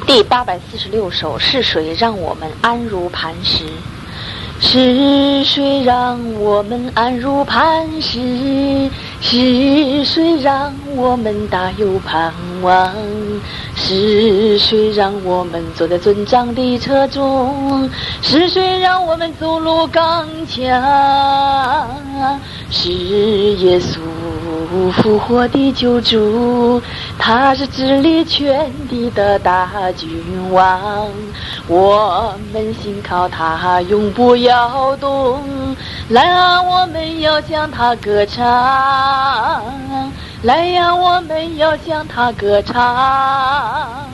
第846首，是谁让我们安如磐石？是谁让我们安如磐石？是谁让我们大有盼望？是谁让我们坐在尊长的车中？是谁让我们走路刚强？是耶稣复活的救主，他是治理全地的大君王，我们信靠他永不摇动。来啊，我们要向他歌唱，来呀，我们要向他歌唱。